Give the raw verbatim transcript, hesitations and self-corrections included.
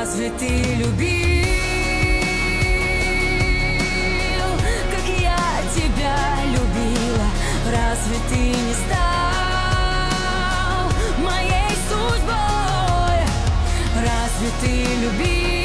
Разве ты любил, как я тебя любила? Разве ты не стал моей судьбой? Разве ты любил?